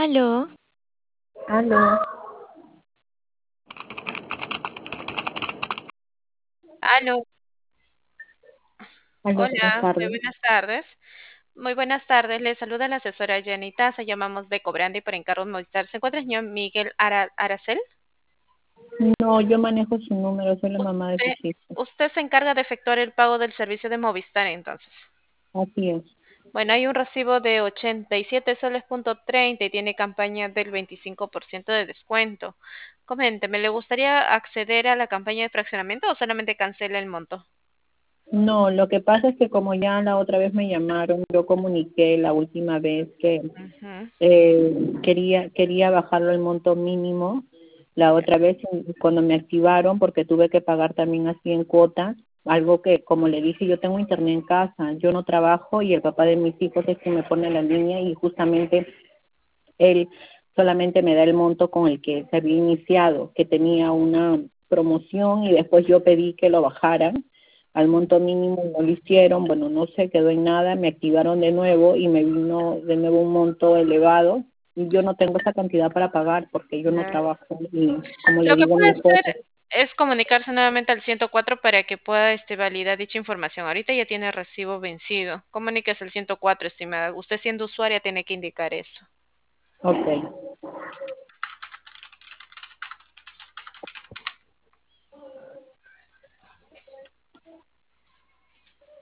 Aló, Aló, aló, aló, buenas hola, muy tardes. buenas tardes. Muy buenas tardes, le saluda la asesora Janita, se llamamos de Cobranda y por encargo Movistar. ¿Se encuentra el señor Miguel Aracel? No, yo manejo su número, soy la mamá de Usted, sus hijos. usted se encarga de efectuar el pago del servicio de Movistar entonces. Así es. Bueno, hay un recibo de 87 soles punto 30 y tiene campaña del 25% de descuento. Coménteme, ¿le gustaría acceder a la campaña de fraccionamiento o solamente cancela el monto? No, lo que pasa es que como ya la otra vez me llamaron, yo comuniqué la última vez que Ujú. quería bajarlo el monto mínimo. La otra vez cuando me activaron, porque tuve que pagar también así en cuotas, algo que como le dije, yo tengo internet en casa, yo no trabajo y el papá de mis hijos es quien me pone la línea y justamente él solamente me da el monto con el que se había iniciado, que tenía una promoción y después yo pedí que lo bajaran al monto mínimo, no lo hicieron, bueno, no se quedó en nada, me activaron de nuevo y me vino de nuevo un monto elevado y yo no tengo esa cantidad para pagar porque yo no Ya. trabajo y como le Lo que digo, puede mi esposo. hacer es comunicarse nuevamente al 104 para que pueda validar dicha información. Ahorita ya tiene recibo vencido. Comuníquese al 104, estimada. Usted siendo usuaria tiene que indicar eso. Ok,